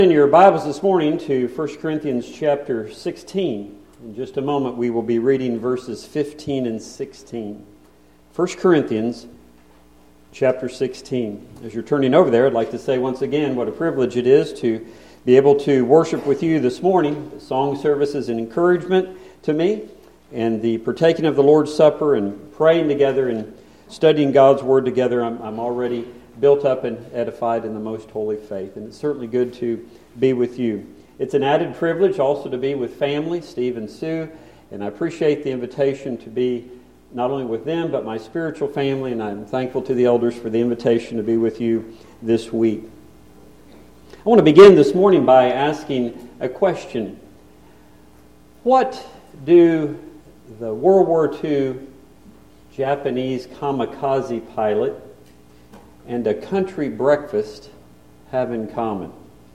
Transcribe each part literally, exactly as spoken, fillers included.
In your Bibles this morning to First Corinthians chapter sixteen. In just a moment we will be reading verses fifteen and sixteen. First Corinthians chapter sixteen. As you're turning over there, I'd like to say once again what a privilege it is to be able to worship with you this morning. The song service is an encouragement to me, and the partaking of the Lord's Supper and praying together and studying God's Word together, I'm, I'm already built up and edified in the most holy faith. And it's certainly good to be with you. It's an added privilege also to be with family, Steve and Sue, and I appreciate the invitation to be not only with them, but my spiritual family, and I'm thankful to the elders for the invitation to be with you this week. I want to begin this morning by asking a question. What do the World War Two Japanese kamikaze pilot and a country breakfast have in common?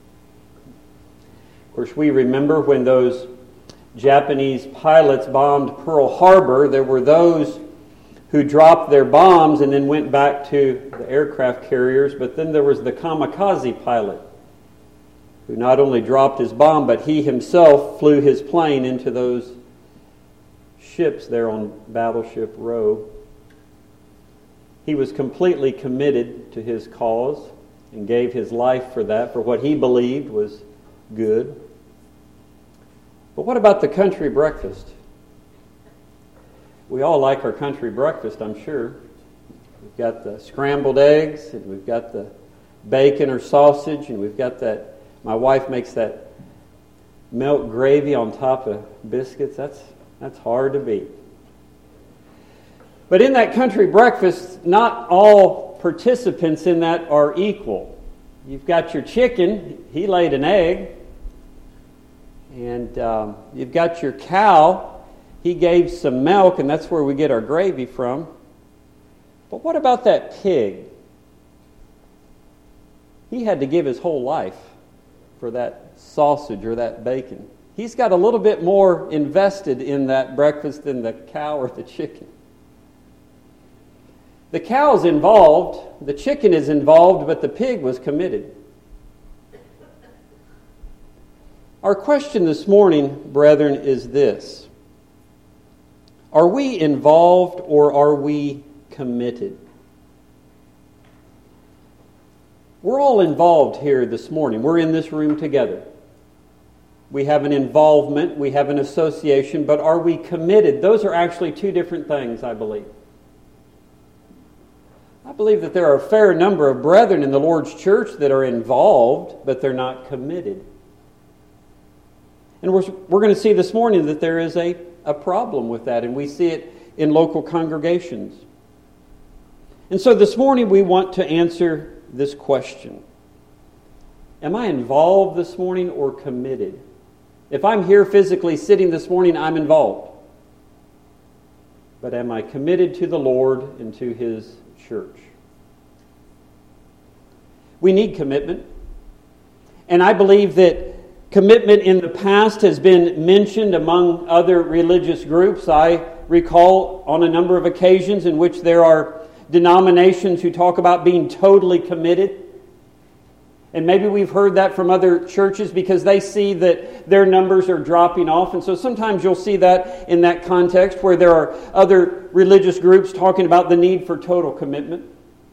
Of course, we remember when those Japanese pilots bombed Pearl Harbor, there were those who dropped their bombs and then went back to the aircraft carriers, but then there was the kamikaze pilot who not only dropped his bomb, but he himself flew his plane into those ships there on Battleship Row. He was completely committed to his cause and gave his life for that, for what he believed was good. But what about the country breakfast? We all like our country breakfast, I'm sure. We've got the scrambled eggs, and we've got the bacon or sausage, and we've got that, my wife makes that milk gravy on top of biscuits. That's, that's hard to beat. But in that country breakfast, not all participants in that are equal. You've got your chicken, he laid an egg. And um, you've got your cow, he gave some milk, and that's where we get our gravy from. But what about that pig? He had to give his whole life for that sausage or that bacon. He's got a little bit more invested in that breakfast than the cow or the chicken. The cow's involved, the chicken is involved, but the pig was committed. Our question this morning, brethren, is this. Are we involved or are we committed? We're all involved here this morning. We're in this room together. We have an involvement, we have an association, but are we committed? Those are actually two different things, I believe. I believe that there are a fair number of brethren in the Lord's church that are involved, but they're not committed. And we're, we're going to see this morning that there is a, a problem with that, and we see it in local congregations. And so this morning we want to answer this question. Am I involved this morning or committed? If I'm here physically sitting this morning, I'm involved. But am I committed to the Lord and to His church? We need commitment. And I believe that commitment in the past has been mentioned among other religious groups. I recall on a number of occasions in which there are denominations who talk about being totally committed. And maybe we've heard that from other churches because they see that their numbers are dropping off. And so sometimes you'll see that in that context where there are other religious groups talking about the need for total commitment.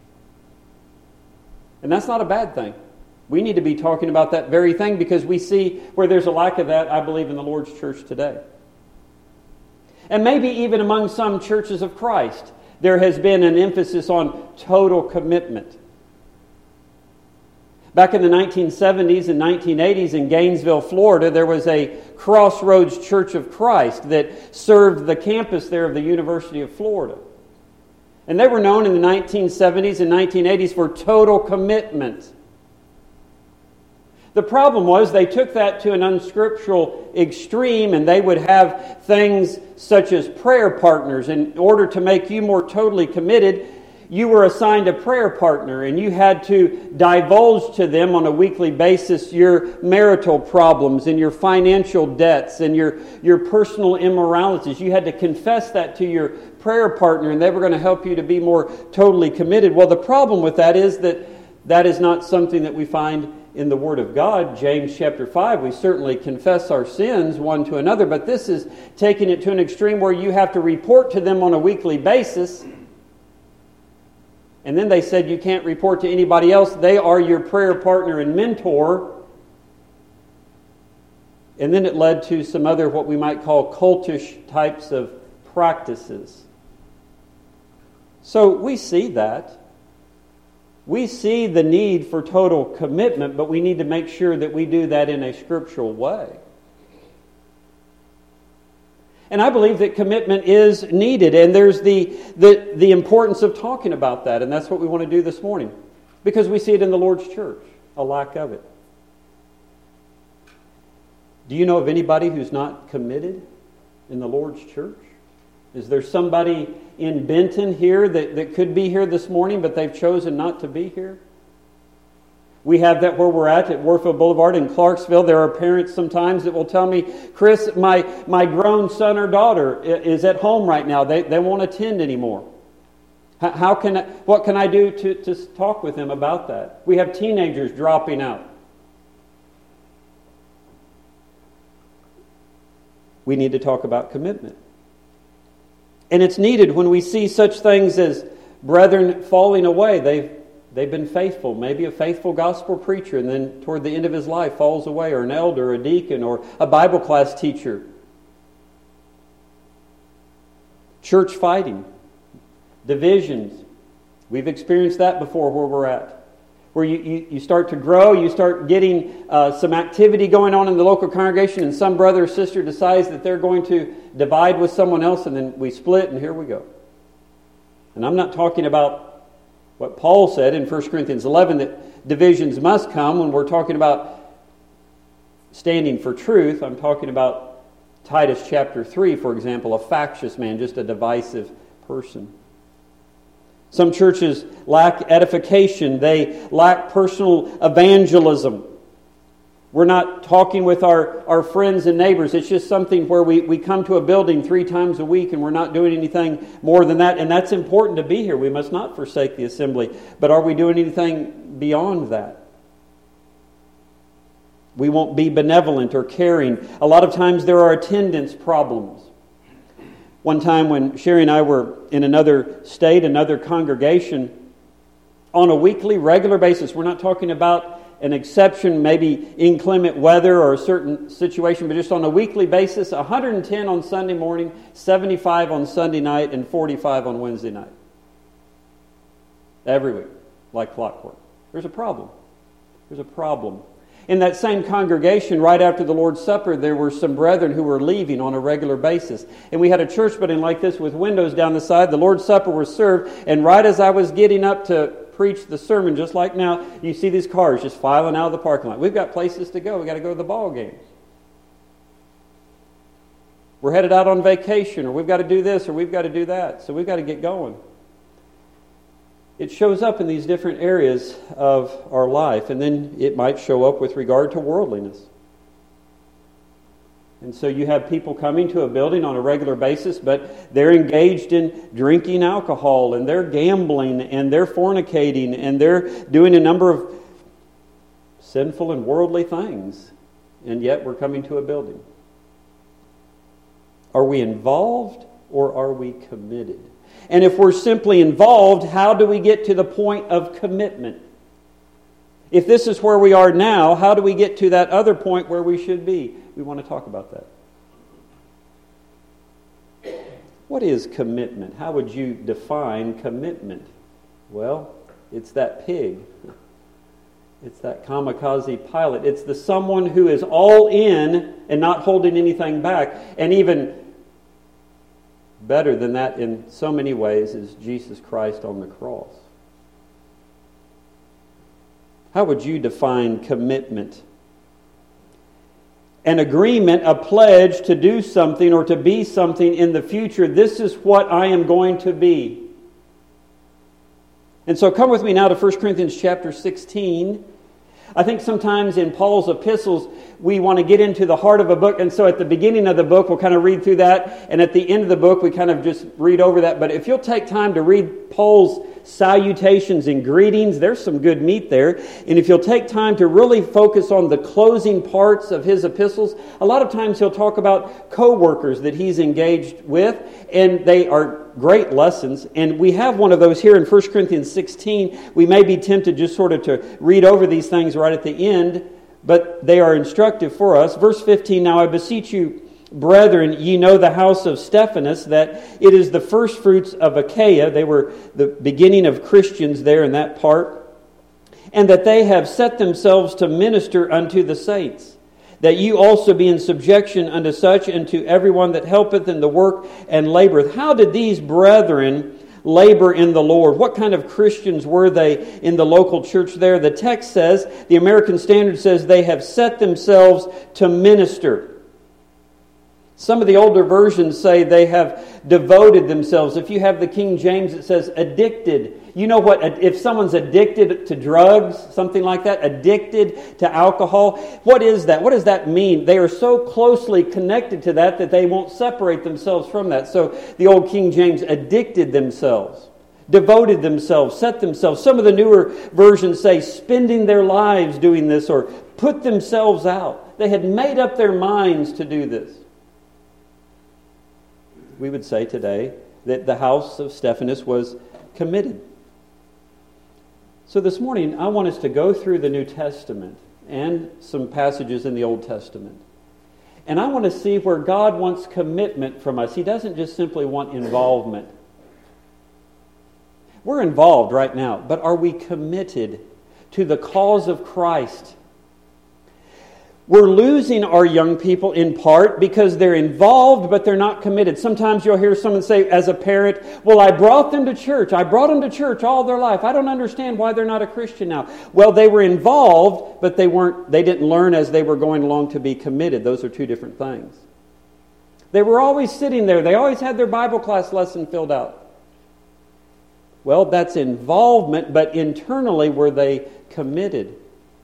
And that's not a bad thing. We need to be talking about that very thing because we see where there's a lack of that, I believe, in the Lord's church today. And maybe even among some churches of Christ, there has been an emphasis on total commitment. Back in the nineteen seventies and nineteen eighties in Gainesville, Florida, there was a Crossroads Church of Christ that served the campus there of the University of Florida. And they were known in the nineteen seventies and nineteen eighties for total commitment. The problem was they took that to an unscriptural extreme, and they would have things such as prayer partners. In order to make you more totally committed, you were assigned a prayer partner, and you had to divulge to them on a weekly basis your marital problems and your financial debts and your, your personal immoralities. You had to confess that to your prayer partner, and they were going to help you to be more totally committed. Well, the problem with that is that that is not something that we find in the Word of God, James chapter five, we certainly confess our sins one to another, but this is taking it to an extreme where you have to report to them on a weekly basis. And then they said you can't report to anybody else. They are your prayer partner and mentor. And then it led to some other what we might call cultish types of practices. So we see that. We see the need for total commitment, but we need to make sure that we do that in a scriptural way. And I believe that commitment is needed, and there's the, the, the importance of talking about that, and that's what we want to do this morning, because we see it in the Lord's church, a lack of it. Do you know of anybody who's not committed in the Lord's church? Is there somebody in Benton here that, that could be here this morning, but they've chosen not to be here? We have that where we're at, at Warfield Boulevard in Clarksville. There are parents sometimes that will tell me, Chris, my, my grown son or daughter is at home right now. They, they won't attend anymore. How, how can I, what can I do to, to talk with them about that? We have teenagers dropping out. We need to talk about commitment. And it's needed when we see such things as brethren falling away. They've, they've been faithful, maybe a faithful gospel preacher, and then toward the end of his life falls away, or an elder, or a deacon, or a Bible class teacher. Church fighting, divisions. We've experienced that before where we're at. Where you, you, you start to grow, you start getting uh, some activity going on in the local congregation, and some brother or sister decides that they're going to divide with someone else, and then we split, and here we go. And I'm not talking about what Paul said in First Corinthians eleven, that divisions must come when we're talking about standing for truth. I'm talking about Titus chapter three, for example, a factious man, just a divisive person. Some churches lack edification. They lack personal evangelism. We're not talking with our, our friends and neighbors. It's just something where we, we come to a building three times a week and we're not doing anything more than that. And that's important to be here. We must not forsake the assembly. But are we doing anything beyond that? We won't be benevolent or caring. A lot of times there are attendance problems. One time when Sherry and I were in another state, another congregation, on a weekly, regular basis, we're not talking about an exception, maybe inclement weather or a certain situation, but just on a weekly basis, one hundred ten on Sunday morning, seventy-five on Sunday night, and forty-five on Wednesday night. Every week, like clockwork. There's a problem. There's a problem. In that same congregation, right after the Lord's Supper, there were some brethren who were leaving on a regular basis. And we had a church building like this with windows down the side. The Lord's Supper was served, and right as I was getting up to preach the sermon, just like now, you see these cars just filing out of the parking lot. We've got places to go. We've got to go to the ball games. We're headed out on vacation, or we've got to do this, or we've got to do that. So we've got to get going. It shows up in these different areas of our life, and then it might show up with regard to worldliness. And so you have people coming to a building on a regular basis, but they're engaged in drinking alcohol, and they're gambling, and they're fornicating, and they're doing a number of sinful and worldly things, and yet we're coming to a building. Are we involved, or are we committed? And if we're simply involved, how do we get to the point of commitment? If this is where we are now, how do we get to that other point where we should be? We want to talk about that. What is commitment? How would you define commitment? Well, it's that pig. It's that kamikaze pilot. It's the someone who is all in and not holding anything back. And even better than that in so many ways is Jesus Christ on the cross. How would you define commitment? An agreement, a pledge to do something or to be something in the future. This is what I am going to be. And so come with me now to First Corinthians chapter sixteen. I think sometimes in Paul's epistles we want to get into the heart of a book. And so at the beginning of the book, we'll kind of read through that. And at the end of the book, we kind of just read over that. But if you'll take time to read Paul's salutations and greetings, there's some good meat there. And if you'll take time to really focus on the closing parts of his epistles, a lot of times he'll talk about co-workers that he's engaged with, and they are great lessons. And we have one of those here in First Corinthians sixteen. We may be tempted just sort of to read over these things right at the end, but they are instructive for us. Verse fifteen, now I beseech you, brethren, ye know the house of Stephanas, that it is the first fruits of Achaia. They were the beginning of Christians there in that part. And that they have set themselves to minister unto the saints. That you also be in subjection unto such, and to everyone that helpeth in the work and laboreth. How did these brethren labor in the Lord? What kind of Christians were they in the local church there? The text says, the American Standard says, they have set themselves to minister. Some of the older versions say they have devoted themselves. If you have the King James, it says addicted. You know what? If someone's addicted to drugs, something like that, addicted to alcohol, what is that? What does that mean? They are so closely connected to that that they won't separate themselves from that. So the old King James, addicted themselves, devoted themselves, set themselves. Some of the newer versions say spending their lives doing this, or put themselves out. They had made up their minds to do this. We would say today that the house of Stephanas was committed. So this morning, I want us to go through the New Testament and some passages in the Old Testament. And I want to see where God wants commitment from us. He doesn't just simply want involvement. We're involved right now, but are we committed to the cause of Christ? We're losing our young people in part because they're involved, but they're not committed. Sometimes you'll hear someone say, as a parent, well, I brought them to church. I brought them to church all their life. I don't understand why they're not a Christian now. Well, they were involved, but they weren't. They didn't learn as they were going along to be committed. Those are two different things. They were always sitting there. They always had their Bible class lesson filled out. Well, that's involvement, but internally were they committed?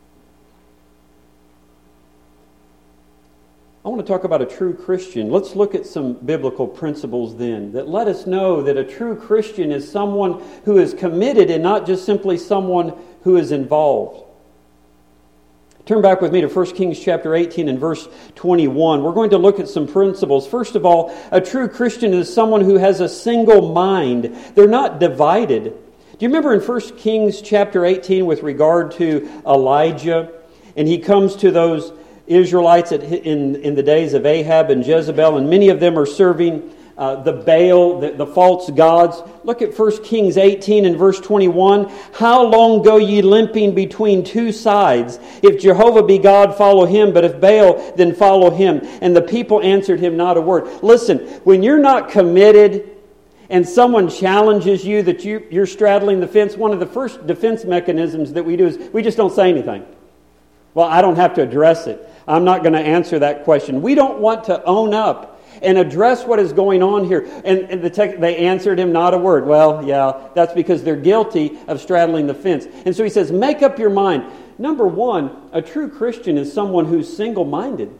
I want to talk about a true Christian. Let's look at some biblical principles then that let us know that a true Christian is someone who is committed and not just simply someone who is involved. Turn back with me to First Kings chapter eighteen and verse twenty-one. We're going to look at some principles. First of all, a true Christian is someone who has a single mind. They're not divided. Do you remember in First Kings chapter eighteen with regard to Elijah? And he comes to those Israelites in, in the days of Ahab and Jezebel, and many of them are serving uh, the Baal, the, the false gods. Look at First Kings eighteen and verse twenty-one. How long go ye limping between two sides? If Jehovah be God, follow him, but if Baal, then follow him. And the people answered him not a word. Listen, when you're not committed and someone challenges you that you, you're straddling the fence, one of the first defense mechanisms that we do is we just don't say anything. Well, I don't have to address it. I'm not going to answer that question. We don't want to own up and address what is going on here. And, and the tech, they answered him not a word. Well, yeah, that's because they're guilty of straddling the fence. And so he says, make up your mind. Number one, a true Christian is someone who's single-minded.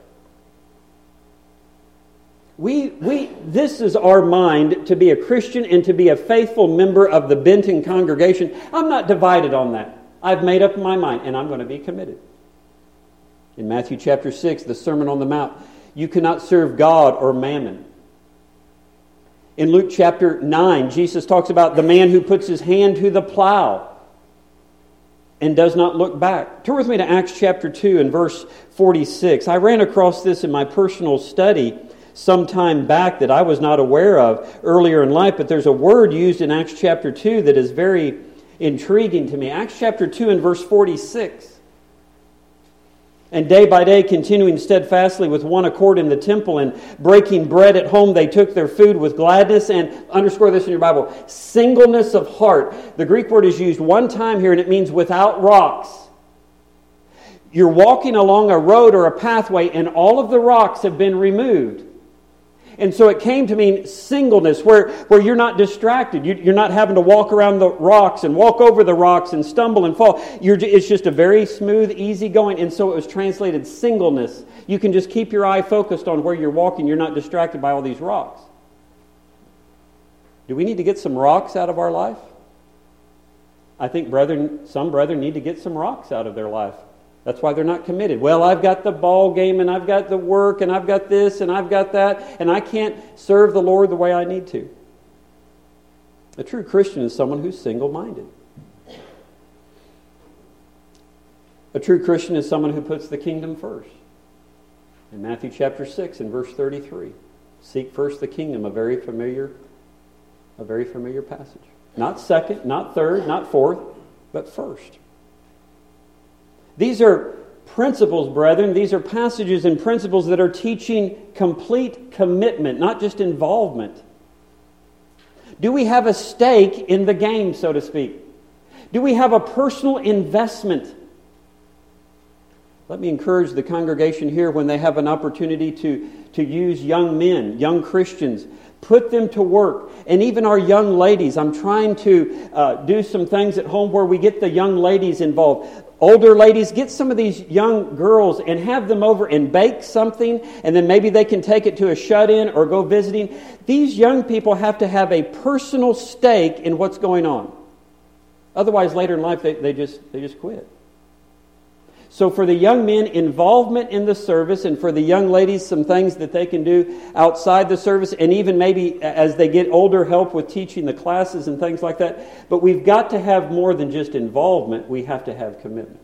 We, we, this is our mind to be a Christian and to be a faithful member of the Benton congregation. I'm not divided on that. I've made up my mind, and I'm going to be committed. In Matthew chapter six, the Sermon on the Mount, you cannot serve God or mammon. In Luke chapter nine, Jesus talks about the man who puts his hand to the plow and does not look back. Turn with me to Acts chapter two and verse forty-six. I ran across this in my personal study some time back that I was not aware of earlier in life, but there's a word used in Acts chapter two that is very intriguing to me. Acts chapter two and verse forty-six. And day by day, continuing steadfastly with one accord in the temple and breaking bread at home, they took their food with gladness and, underscore this in your Bible, singleness of heart. The Greek word is used one time here and it means without rocks. You're walking along a road or a pathway and all of the rocks have been removed. And so it came to mean singleness, where, where you're not distracted. You, you're not having to walk around the rocks and walk over the rocks and stumble and fall. You're, it's just a very smooth, easy going. And so it was translated singleness. You can just keep your eye focused on where you're walking. You're not distracted by all these rocks. Do we need to get some rocks out of our life? I think brethren, some brethren need to get some rocks out of their life. That's why they're not committed. Well, I've got the ball game, and I've got the work, and I've got this, and I've got that, and I can't serve the Lord the way I need to. A true Christian is someone who's single-minded. A true Christian is someone who puts the kingdom first. In Matthew chapter six and verse thirty-three, seek first the kingdom, a very familiar, a very familiar passage. Not second, not third, not fourth, but first. These are principles, brethren. These are passages and principles that are teaching complete commitment, not just involvement. Do we have a stake in the game, so to speak? Do we have a personal investment? Let me encourage the congregation here when they have an opportunity to, to use young men, young Christians, put them to work. And even our young ladies, I'm trying to uh, do some things at home where we get the young ladies involved. Older ladies, get some of these young girls and have them over and bake something, and then maybe they can take it to a shut-in or go visiting. These young people have to have a personal stake in what's going on. Otherwise, later in life, they, they just they just quit. So for the young men, involvement in the service, and for the young ladies, some things that they can do outside the service, and even maybe as they get older, help with teaching the classes and things like that. But we've got to have more than just involvement. We have to have commitment.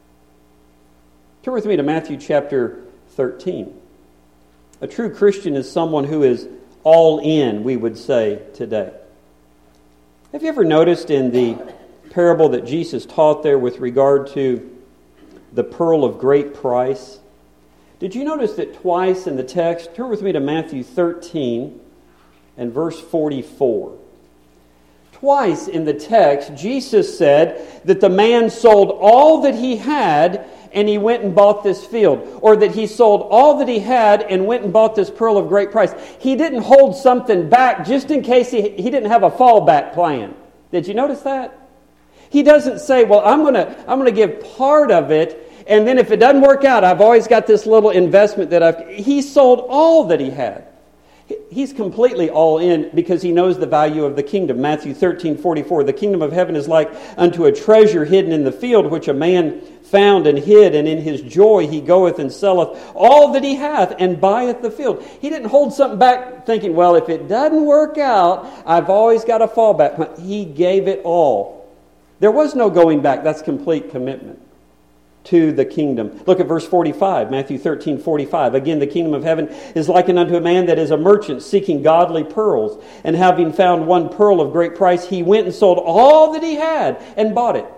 Turn with me to Matthew chapter thirteen. A true Christian is someone who is all in, we would say today. Have you ever noticed in the parable that Jesus taught there with regard to the pearl of great price? Did you notice that twice in the text? Turn with me to Matthew thirteen and verse forty-four. Twice in the text, Jesus said that the man sold all that he had and he went and bought this field. Or that he sold all that he had and went and bought this pearl of great price. He didn't hold something back just in case he, he didn't have a fallback plan. Did you notice that? He doesn't say, well, I'm going to I'm going to give part of it, and then if it doesn't work out, I've always got this little investment that I've... He sold all that he had. He's completely all in because he knows the value of the kingdom. Matthew thirteen forty-four, the kingdom of heaven is like unto a treasure hidden in the field, which a man found and hid, and in his joy he goeth and selleth all that he hath and buyeth the field. He didn't hold something back thinking, well, if it doesn't work out, I've always got a fallback. He gave it all. There was no going back. That's complete commitment to the kingdom. Look at verse forty-five, Matthew thirteen forty-five. Again, the kingdom of heaven is likened unto a man that is a merchant seeking godly pearls. And having found one pearl of great price, he went and sold all that he had and bought it.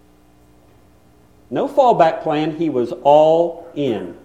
No fallback plan. He was all in.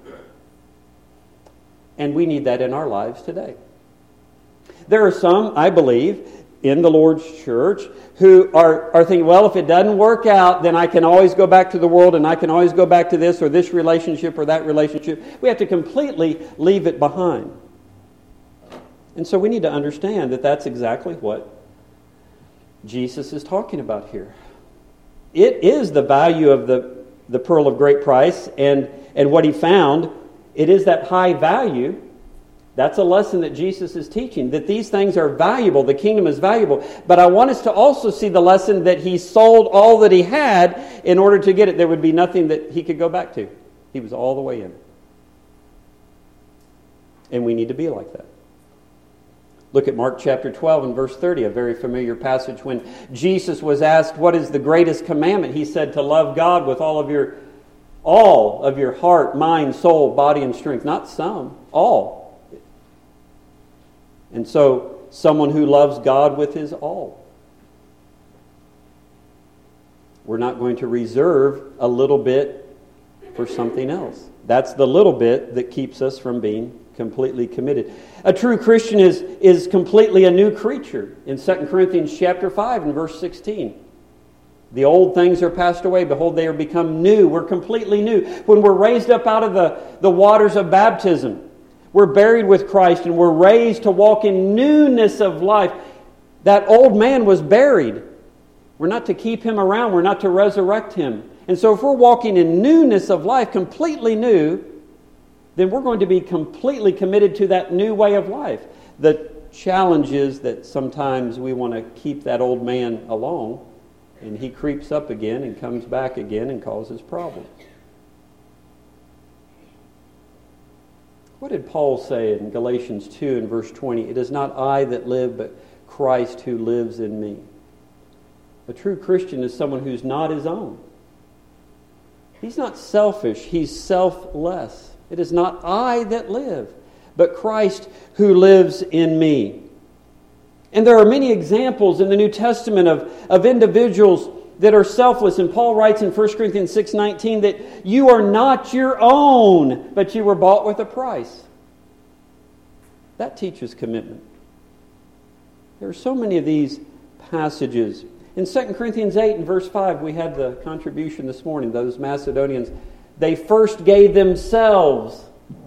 And we need that in our lives today. There are some, I believe, in the Lord's church who are, are thinking, well, if it doesn't work out, then I can always go back to the world and I can always go back to this or this relationship or that relationship. We have to completely leave it behind. And so we need to understand that that's exactly what Jesus is talking about here. It is the value of the, the pearl of great price, and, and what he found, it is that high value. That's a lesson that Jesus is teaching, that these things are valuable. The kingdom is valuable. But I want us to also see the lesson that he sold all that he had in order to get it. There would be nothing that he could go back to. He was all the way in. And we need to be like that. Look at Mark chapter twelve and verse thirty, a very familiar passage. When Jesus was asked, what is the greatest commandment? He said to love God with all of your, all of your heart, mind, soul, body, and strength. Not some, all. And so, someone who loves God with his all. We're not going to reserve a little bit for something else. That's the little bit that keeps us from being completely committed. A true Christian is, is completely a new creature. In Second Corinthians chapter five and verse sixteen. The old things are passed away. Behold, they are become new. We're completely new. When we're raised up out of the, the waters of baptism, we're buried with Christ, and we're raised to walk in newness of life. That old man was buried. We're not to keep him around. We're not to resurrect him. And so if we're walking in newness of life, completely new, then we're going to be completely committed to that new way of life. The challenge is that sometimes we want to keep that old man along, and he creeps up again and comes back again and causes problems. What did Paul say in Galatians two and verse twenty? It is not I that live, but Christ who lives in me. A true Christian is someone who's not his own. He's not selfish. He's selfless. It is not I that live, but Christ who lives in me. And there are many examples in the New Testament of, of individuals that are selfless. And Paul writes in First Corinthians six nineteen that you are not your own, but you were bought with a price. That teaches commitment. There are so many of these passages. In Second Corinthians eight and verse five, we had the contribution this morning. Those Macedonians, they first gave themselves.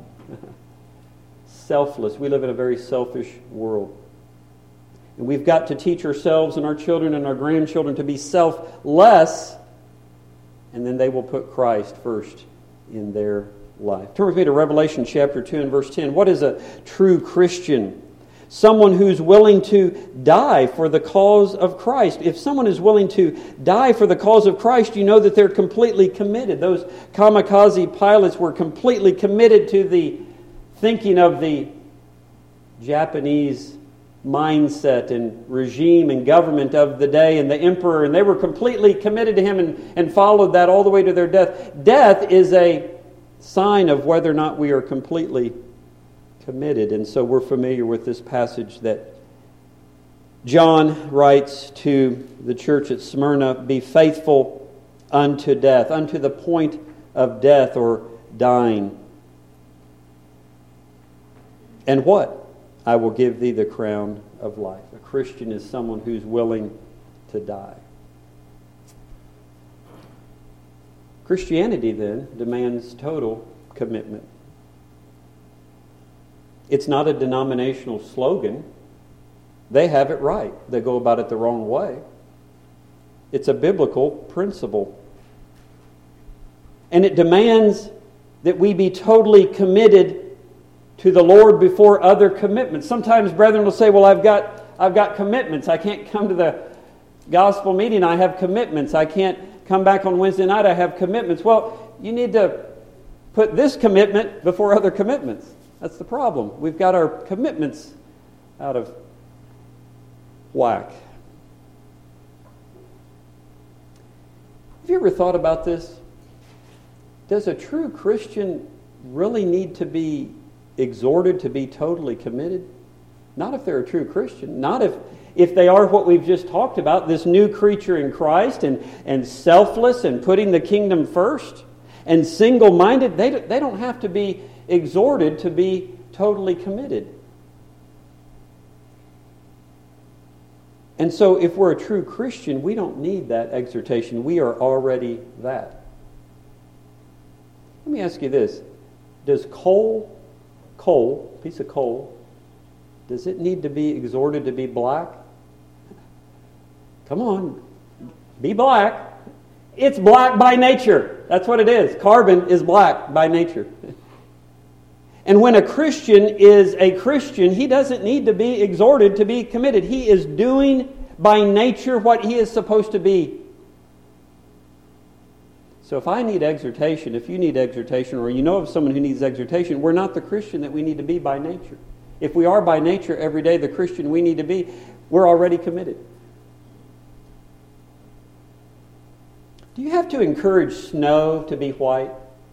Selfless. We live in a very selfish world. And we've got to teach ourselves and our children and our grandchildren to be selfless, and then they will put Christ first in their life. Turn with me to Revelation chapter two and verse ten. What is a true Christian? Someone who's willing to die for the cause of Christ. If someone is willing to die for the cause of Christ, you know that they're completely committed. Those kamikaze pilots were completely committed to the thinking of the Japanese mindset and regime and government of the day and the emperor, and they were completely committed to him and, and followed that all the way to their death. Death is a sign of whether or not we are completely committed. And so we're familiar with this passage that John writes to the church at Smyrna, be faithful unto death, unto the point of death or dying. And what? I will give thee the crown of life. A Christian is someone who's willing to die. Christianity then demands total commitment. It's not a denominational slogan. They have it right. They go about it the wrong way. It's a biblical principle. And it demands that we be totally committed to the Lord before other commitments. Sometimes brethren will say, well, I've got I've got commitments. I can't come to the gospel meeting. I have commitments. I can't come back on Wednesday night. I have commitments. Well, you need to put this commitment before other commitments. That's the problem. We've got our commitments out of whack. Have you ever thought about this? Does a true Christian really need to be exhorted to be totally committed? Not if they're a true Christian. Not if, if they are what we've just talked about, this new creature in Christ and, and selfless and putting the kingdom first and single-minded. They, they don't have to be exhorted to be totally committed. And so if we're a true Christian, we don't need that exhortation. We are already that. Let me ask you this. Does coal, coal, piece of coal, does it need to be exhorted to be black? Come on, be black. It's black by nature. That's what it is. Carbon is black by nature. And when a Christian is a Christian, he doesn't need to be exhorted to be committed. He is doing by nature what he is supposed to be. So if I need exhortation, if you need exhortation, or you know of someone who needs exhortation, we're not the Christian that we need to be by nature. If we are by nature every day the Christian we need to be, we're already committed. Do you have to encourage snow to be white?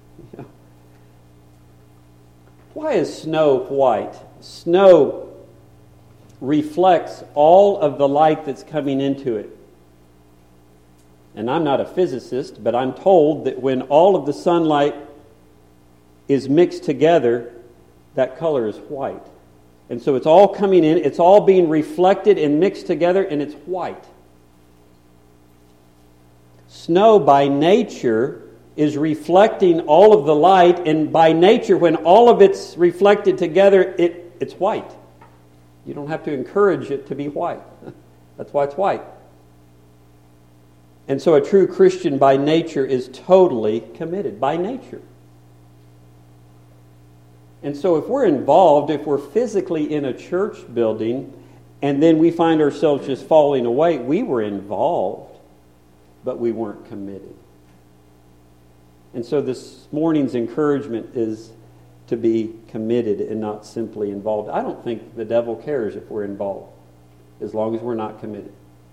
Why is snow white? Snow reflects all of the light that's coming into it. And I'm not a physicist, but I'm told that when all of the sunlight is mixed together, that color is white. And so it's all coming in, it's all being reflected and mixed together, and it's white. Snow by nature is reflecting all of the light, and by nature, when all of it's reflected together, it, it's white. You don't have to encourage it to be white. That's why it's white. And so a true Christian by nature is totally committed, by nature. And so if we're involved, if we're physically in a church building, and then we find ourselves just falling away, we were involved, but we weren't committed. And so this morning's encouragement is to be committed and not simply involved. I don't think the devil cares if we're involved, as long as we're not committed.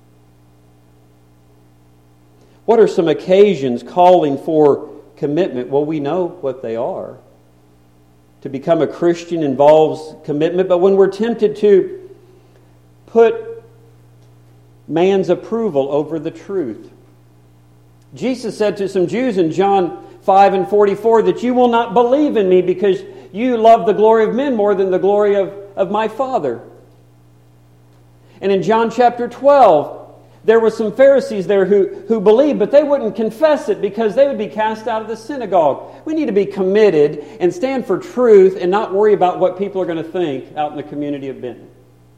What are some occasions calling for commitment? Well, we know what they are. To become a Christian involves commitment, but when we're tempted to put man's approval over the truth. Jesus said to some Jews in John five and forty-four that you will not believe in me because you love the glory of men more than the glory of, of my Father. And in John chapter twelve, there were some Pharisees there who, who believed, but they wouldn't confess it because they would be cast out of the synagogue. We need to be committed and stand for truth and not worry about what people are going to think out in the community of Benton.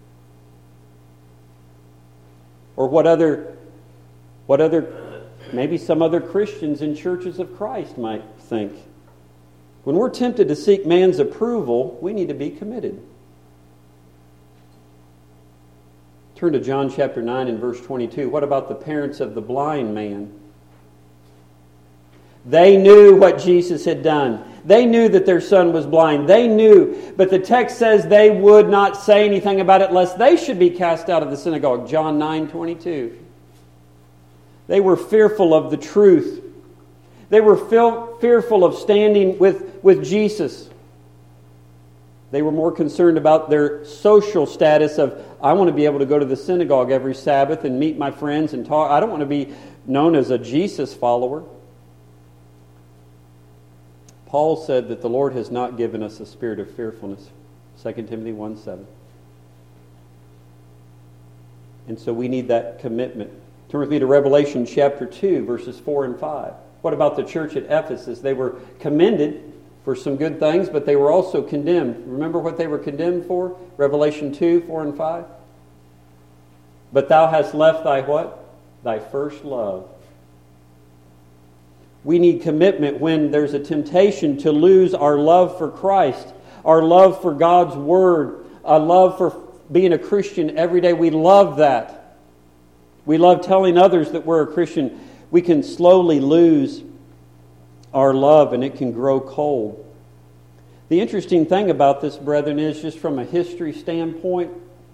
Or what other, what other, maybe some other Christians in churches of Christ might think. When we're tempted to seek man's approval, we need to be committed. Turn to John chapter nine and verse twenty-two. What about the parents of the blind man? They knew what Jesus had done. They knew that their son was blind. They knew, but the text says they would not say anything about it lest they should be cast out of the synagogue. John nine twenty-two. They were fearful of the truth. They were feel, fearful of standing with, with Jesus. They were more concerned about their social status of, I want to be able to go to the synagogue every Sabbath and meet my friends and talk. I don't want to be known as a Jesus follower. Paul said that the Lord has not given us a spirit of fearfulness. Second Timothy one seven. And so we need that commitment. Turn with me to Revelation chapter two, verses four and five. What about the church at Ephesus? They were commended for some good things, but they were also condemned. Remember what they were condemned for? Revelation two, four and five. But thou hast left thy what? Thy first love. We need commitment when there's a temptation to lose our love for Christ, our love for God's Word, a love for being a Christian every day. We love that. We love telling others that we're a Christian. We can slowly lose our love, and it can grow cold. The interesting thing about this, brethren, is just from a history standpoint,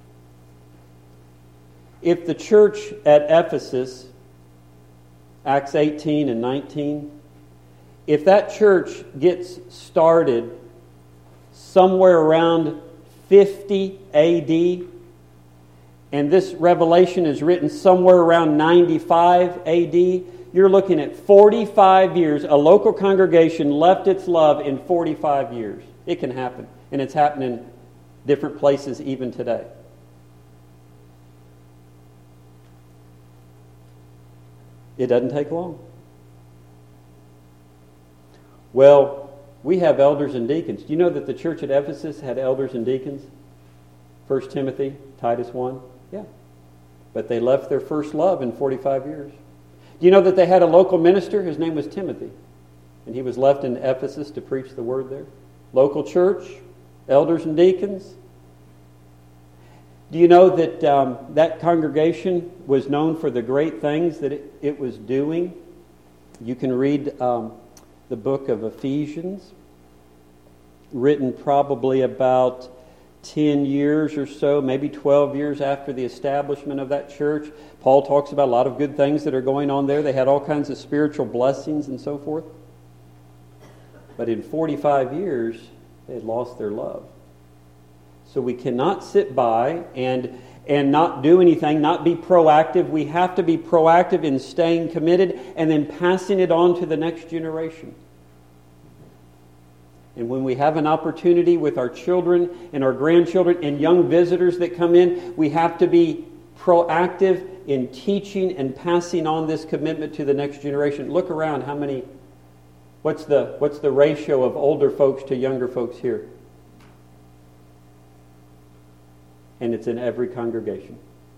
if the church at Ephesus, Acts eighteen and nineteen, if that church gets started somewhere around fifty A D, and this Revelation is written somewhere around ninety-five A D, you're looking at forty-five years. A local congregation left its love in forty-five years. It can happen. And it's happening in different places even today. It doesn't take long. Well, we have elders and deacons. Do you know that the church at Ephesus had elders and deacons? First Timothy, Titus one. Yeah. But they left their first love in forty-five years. Do you know that they had a local minister? His name was Timothy. And he was left in Ephesus to preach the word there. Local church, elders and deacons. Do you know that um, that congregation was known for the great things that it, it was doing? You can read um, the book of Ephesians, written probably about ten years or so, maybe twelve years after the establishment of that church. Paul talks about a lot of good things that are going on there. They had all kinds of spiritual blessings and so forth. But in forty-five years, they had lost their love. So we cannot sit by and, and not do anything, not be proactive. We have to be proactive in staying committed and then passing it on to the next generation. And when we have an opportunity with our children and our grandchildren and young visitors that come in, we have to be proactive in teaching and passing on this commitment to the next generation. Look around how many What's the, what's the ratio of older folks to younger folks here? And it's in every congregation.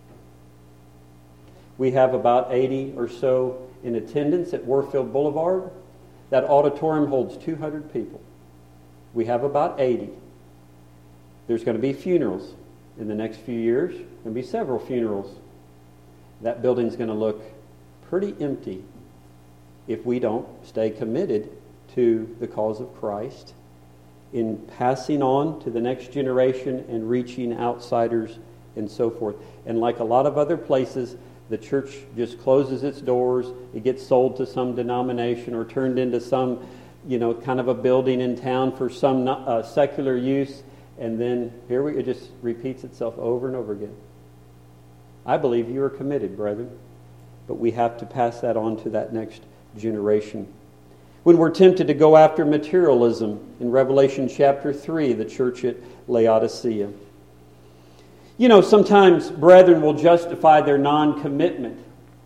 We have about eighty or so in attendance at Warfield Boulevard. That auditorium holds two hundred people. We have about eighty. There's going to be funerals in the next few years. There's going to be several funerals. That building's going to look pretty empty if we don't stay committed to the cause of Christ in passing on to the next generation and reaching outsiders and so forth. And like a lot of other places, the church just closes its doors. It gets sold to some denomination or turned into some, you know, kind of a building in town for some uh, secular use. And then here we, it just repeats itself over and over again. I believe you are committed, brethren, but we have to pass that on to that next generation. When we're tempted to go after materialism, in Revelation chapter three, the church at Laodicea. You know, sometimes brethren will justify their non-commitment.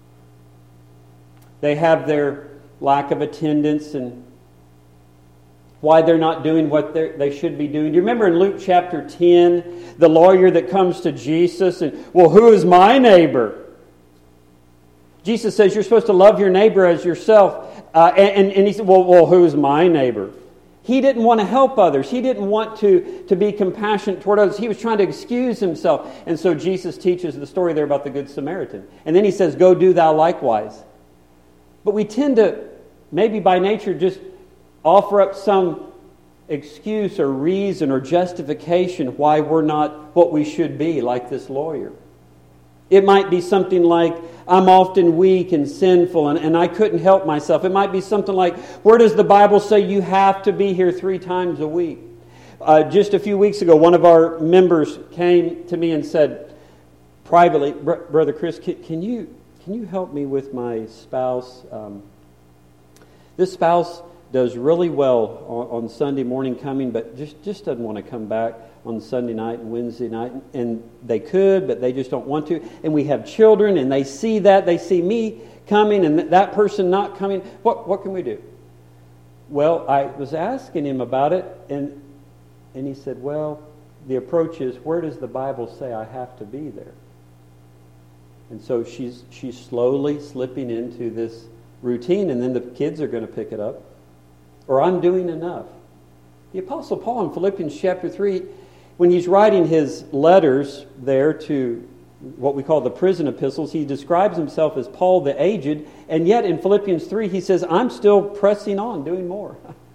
They have their lack of attendance and why they're not doing what they should be doing. Do you remember in Luke chapter ten, the lawyer that comes to Jesus and, well, who is my neighbor? Jesus says you're supposed to love your neighbor as yourself. Uh, and, and he said, well, well, who's my neighbor? He didn't want to help others. He didn't want to, to be compassionate toward others. He was trying to excuse himself. And so Jesus teaches the story there about the Good Samaritan. And then he says, go do thou likewise. But we tend to, maybe by nature, just offer up some excuse or reason or justification why we're not what we should be, like this lawyer. It might be something like, I'm often weak and sinful and, and I couldn't help myself. It might be something like, where does the Bible say you have to be here three times a week? Uh, just a few weeks ago, one of our members came to me and said privately, Brother Chris, can, can you can you help me with my spouse? Um, this spouse does really well on, on Sunday morning coming, but just, just doesn't want to come back on Sunday night and Wednesday night. And they could, but they just don't want to. And we have children, and they see that. They see me coming and that person not coming. What what can we do? Well, I was asking him about it, and and he said, well, the approach is, where does the Bible say I have to be there? And so she's she's slowly slipping into this routine, and then the kids are going to pick it up. Or I'm doing enough. The Apostle Paul in Philippians chapter three, when he's writing his letters there to what we call the prison epistles, he describes himself as Paul the aged, and yet in Philippians three he says, I'm still pressing on, doing more.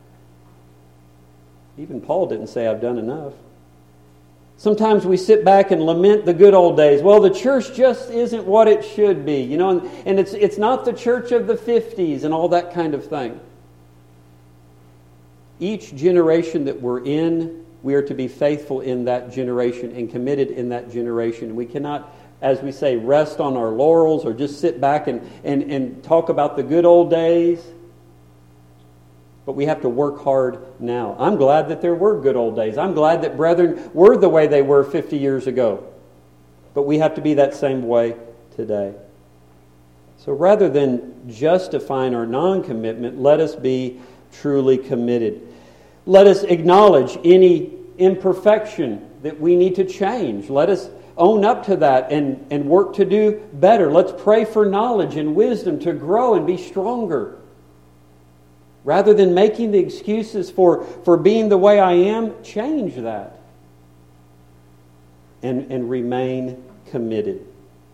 Even Paul didn't say I've done enough. Sometimes we sit back and lament the good old days. Well, the church just isn't what it should be, you know, and, and it's it's not the church of the fifties and all that kind of thing. Each generation that we're in, we are to be faithful in that generation and committed in that generation. We cannot, as we say, rest on our laurels or just sit back and, and, and talk about the good old days. But we have to work hard now. I'm glad that there were good old days. I'm glad that brethren were the way they were fifty years ago. But we have to be that same way today. So rather than justifying our non-commitment, let us be truly committed. Let us acknowledge any imperfection that we need to change. Let us own up to that and, and work to do better. Let's pray for knowledge and wisdom to grow and be stronger. Rather than making the excuses for, for being the way I am, change that. And, and remain committed.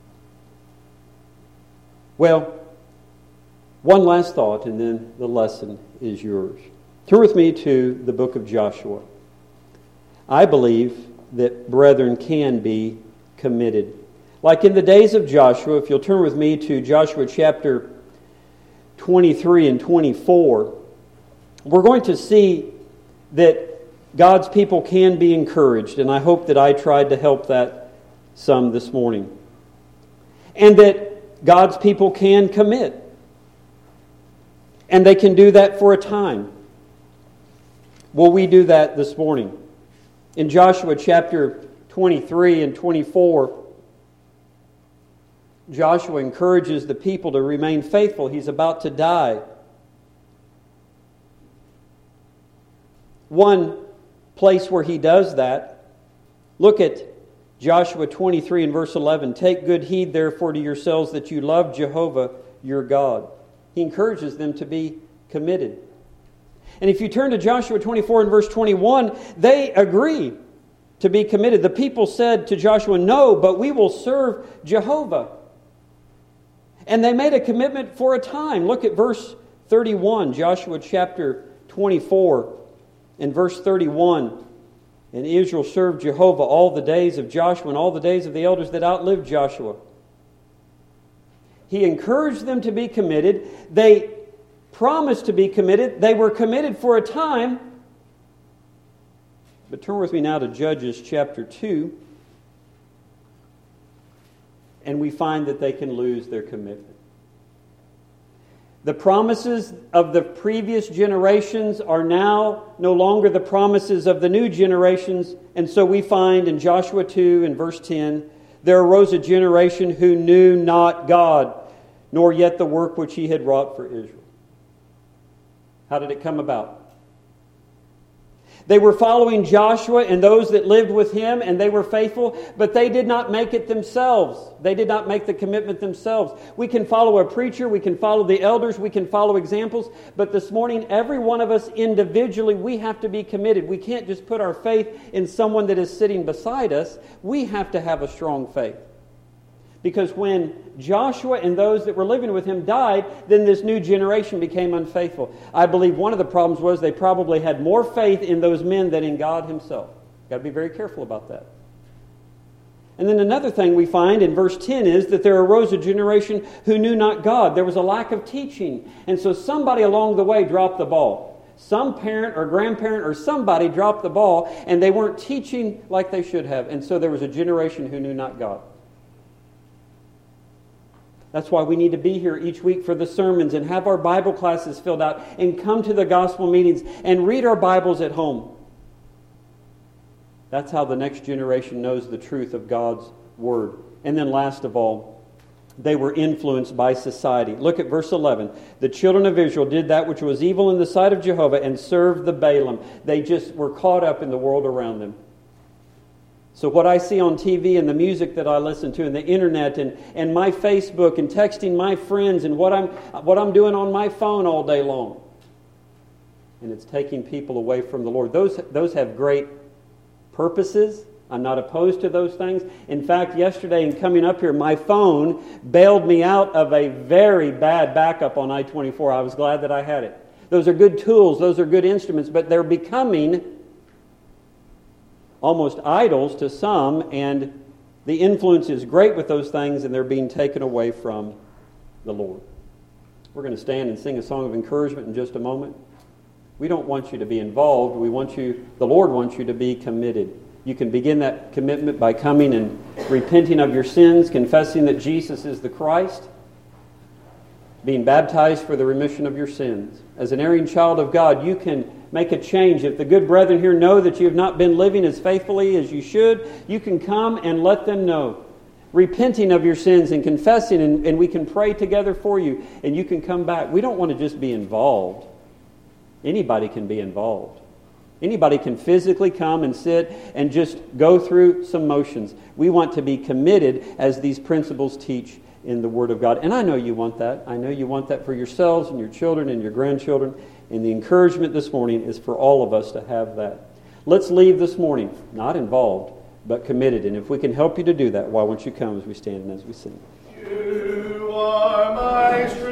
Well, one last thought and then the lesson is yours. Turn with me to the book of Joshua. I believe that brethren can be committed. Like in the days of Joshua, if you'll turn with me to Joshua chapter twenty-three and twenty-four, we're going to see that God's people can be encouraged, and I hope that I tried to help that some this morning. And that God's people can commit. And they can do that for a time. Will we do that this morning? In Joshua chapter twenty-three and twenty-four, Joshua encourages the people to remain faithful. He's about to die. one place where he does that. Look at Joshua twenty-three and verse eleven. Take good heed, therefore, to yourselves that you love Jehovah your God. He encourages them to be committed. And if you turn to Joshua twenty-four and verse twenty-one, they agree to be committed. The people said to Joshua, no, but we will serve Jehovah. And they made a commitment for a time. Look at verse thirty-one, Joshua chapter twenty-four and verse thirty-one. And Israel served Jehovah all the days of Joshua and all the days of the elders that outlived Joshua. He encouraged them to be committed. They promised to be committed. They were committed for a time. But turn with me now to Judges chapter two. And we find that they can lose their commitment. The promises of the previous generations are now no longer the promises of the new generations. And so we find in Joshua two and verse ten, there arose a generation who knew not God, nor yet the work which He had wrought for Israel. How did it come about? They were following Joshua and those that lived with him, and they were faithful, but they did not make it themselves. They did not make the commitment themselves. We can follow a preacher, we can follow the elders, we can follow examples, but this morning, every one of us individually, we have to be committed. We can't just put our faith in someone that is sitting beside us. We have to have a strong faith. Because when Joshua and those that were living with him died, then this new generation became unfaithful. I believe one of the problems was they probably had more faith in those men than in God Himself. Got to be very careful about that. And then another thing we find in verse ten is that there arose a generation who knew not God. There was a lack of teaching. And so somebody along the way dropped the ball. Some parent or grandparent or somebody dropped the ball, and they weren't teaching like they should have. And so there was a generation who knew not God. That's why we need to be here each week for the sermons and have our Bible classes filled out and come to the gospel meetings and read our Bibles at home. That's how the next generation knows the truth of God's Word. And then last of all, they were influenced by society. Look at verse eleven. The children of Israel did that which was evil in the sight of Jehovah and served the Baalim. They just were caught up in the world around them. So what I see on T V and the music that I listen to and the internet and, and my Facebook and texting my friends and what I'm what I'm doing on my phone all day long. And it's taking people away from the Lord. Those, those have great purposes. I'm not opposed to those things. In fact, yesterday in coming up here, my phone bailed me out of a very bad backup on I twenty-four. I was glad that I had it. Those are good tools. Those are good instruments, but they're becoming almost idols to some, and the influence is great with those things, and they're being taken away from the Lord. We're going to stand and sing a song of encouragement in just a moment. We don't want you to be involved. We want you, the Lord wants you to be committed. You can begin that commitment by coming and repenting of your sins, confessing that Jesus is the Christ, being baptized for the remission of your sins. As an erring child of God, you can make a change. If the good brethren here know that you have not been living as faithfully as you should, you can come and let them know. Repenting of your sins and confessing, and, and we can pray together for you, and you can come back. We don't want to just be involved. Anybody can be involved. Anybody can physically come and sit and just go through some motions. We want to be committed as these principles teach in the Word of God. And I know you want that. I know you want that for yourselves and your children and your grandchildren. And the encouragement this morning is for all of us to have that. Let's leave this morning, not involved, but committed. And if we can help you to do that, why won't you come as we stand and as we sing? You are my strength.